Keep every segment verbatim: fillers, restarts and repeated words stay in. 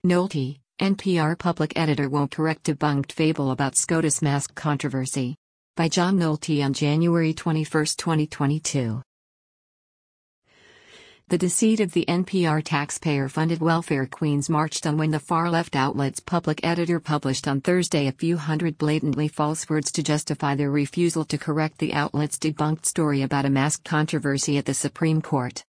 Nolte, N P R public editor won't correct debunked fable about SCOTUS mask controversy. By John Nolte on January twenty-first, twenty twenty-two. The deceit of the N P R taxpayer-funded welfare queens marched on when the far-left outlet's public editor published on Thursday a few hundred blatantly false words to justify their refusal to correct the outlet's debunked story about a mask controversy at the Supreme Court.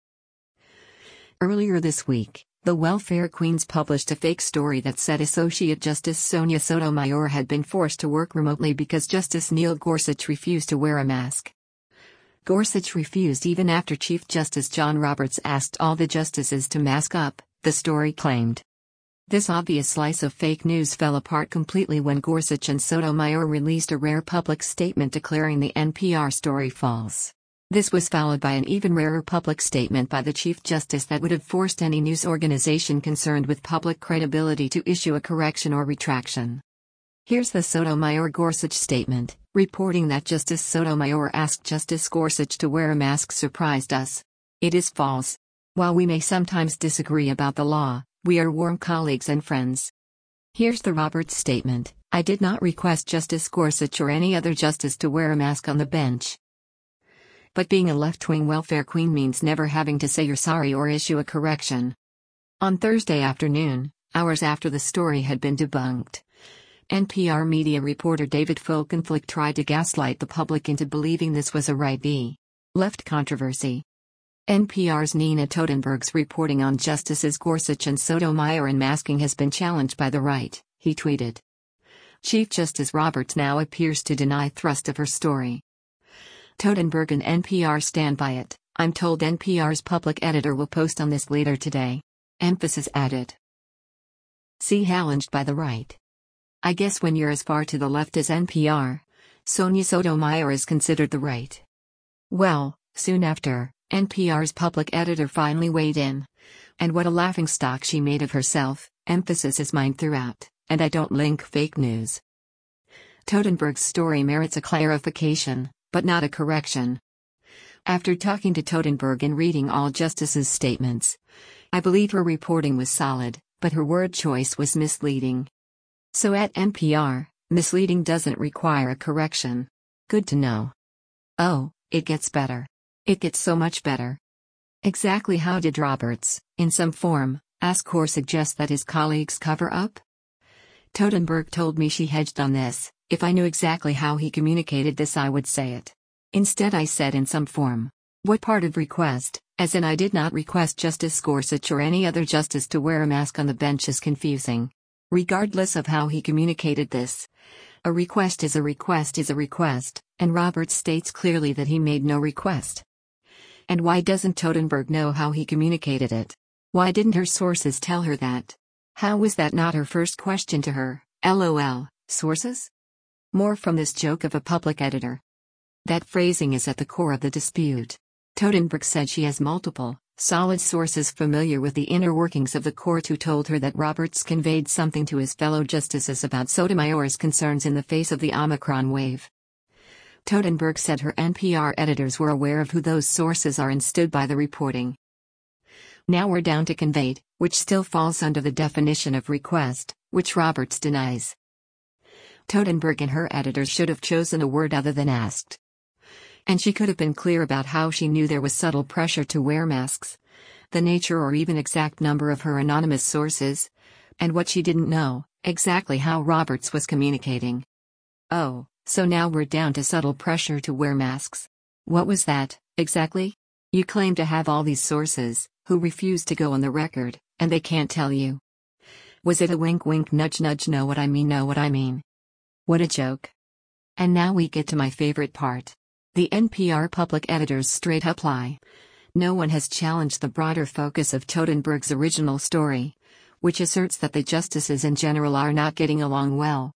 Earlier this week, the welfare queens published a fake story that said Associate Justice Sonia Sotomayor had been forced to work remotely because Justice Neil Gorsuch refused to wear a mask. Gorsuch refused even after Chief Justice John Roberts asked all the justices to mask up, the story claimed. This obvious slice of fake news fell apart completely when Gorsuch and Sotomayor released a rare public statement declaring the N P R story false. This was followed by an even rarer public statement by the Chief Justice that would have forced any news organization concerned with public credibility to issue a correction or retraction. Here's the Sotomayor-Gorsuch statement, reporting that Justice Sotomayor asked Justice Gorsuch to wear a mask surprised us. It is false. While we may sometimes disagree about the law, we are warm colleagues and friends. Here's the Roberts statement, I did not request Justice Gorsuch or any other justice to wear a mask on the bench. But being a left-wing welfare queen means never having to say you're sorry or issue a correction. On Thursday afternoon, hours after the story had been debunked, N P R media reporter David Folkenflik tried to gaslight the public into believing this was a right-left controversy. N P R's Nina Totenberg's reporting on Justices Gorsuch and Sotomayor and masking has been challenged by the right, he tweeted. Chief Justice Roberts now appears to deny thrust of her story. Totenberg and N P R stand by it. I'm told N P R's public editor will post on this later today. Emphasis added. See challenged by the right. I guess when you're as far to the left as N P R, Sonia Sotomayor is considered the right. Well, soon after, N P R's public editor finally weighed in. And what a laughingstock she made of herself, emphasis is mine throughout, and I don't link fake news. Totenberg's story merits a clarification, but not a correction. After talking to Totenberg and reading all justices' statements, I believe her reporting was solid, but her word choice was misleading. So at N P R, misleading doesn't require a correction. Good to know. Oh, it gets better. It gets so much better. Exactly how did Roberts, in some form, ask or suggest that his colleagues cover up? Totenberg told me she hedged on this. If I knew exactly how he communicated this I would say it. Instead I said in some form. What part of request, as in I did not request Justice Gorsuch or any other justice to wear a mask on the bench is confusing. Regardless of how he communicated this. A request is a request is a request, and Roberts states clearly that he made no request. And why doesn't Totenberg know how he communicated it? Why didn't her sources tell her that? How was that not her first question to her? LOL, sources? More from this joke of a public editor. That phrasing is at the core of the dispute. Totenberg said she has multiple, solid sources familiar with the inner workings of the court who told her that Roberts conveyed something to his fellow justices about Sotomayor's concerns in the face of the Omicron wave. Totenberg said her N P R editors were aware of who those sources are and stood by the reporting. Now we're down to conveyed, which still falls under the definition of request, which Roberts denies. Totenberg and her editors should have chosen a word other than asked. And she could have been clear about how she knew there was subtle pressure to wear masks, the nature or even exact number of her anonymous sources, and what she didn't know, exactly how Roberts was communicating. Oh, so now we're down to subtle pressure to wear masks. What was that, exactly? You claim to have all these sources, who refuse to go on the record, and they can't tell you. Was it a wink wink nudge nudge know what I mean know what I mean? What a joke. And now we get to my favorite part. The N P R public editor's straight-up lie. No one has challenged the broader focus of Totenberg's original story, which asserts that the justices in general are not getting along well.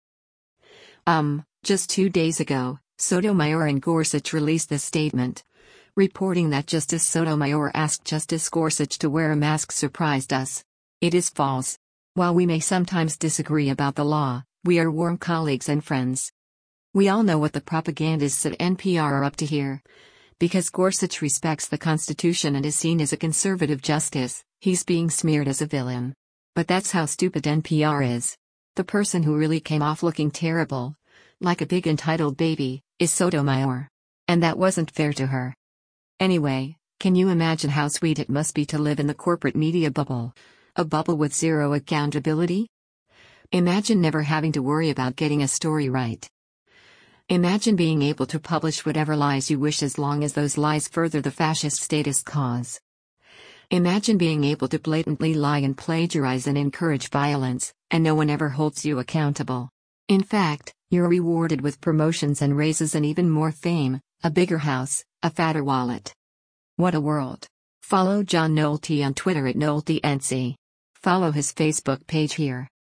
Um, just two days ago, Sotomayor and Gorsuch released this statement, reporting that Justice Sotomayor asked Justice Gorsuch to wear a mask surprised us. It is false. While we may sometimes disagree about the law, we are warm colleagues and friends. We all know what the propagandists at N P R are up to here. Because Gorsuch respects the Constitution and is seen as a conservative justice, he's being smeared as a villain. But that's how stupid N P R is. The person who really came off looking terrible, like a big entitled baby, is Sotomayor. And that wasn't fair to her. Anyway, can you imagine how sweet it must be to live in the corporate media bubble? A bubble with zero accountability? Imagine never having to worry about getting a story right. Imagine being able to publish whatever lies you wish as long as those lies further the fascist statist cause. Imagine being able to blatantly lie and plagiarize and encourage violence, and no one ever holds you accountable. In fact, you're rewarded with promotions and raises and even more fame, a bigger house, a fatter wallet. What a world. Follow John Nolte on Twitter at NolteNC. Follow his Facebook page here.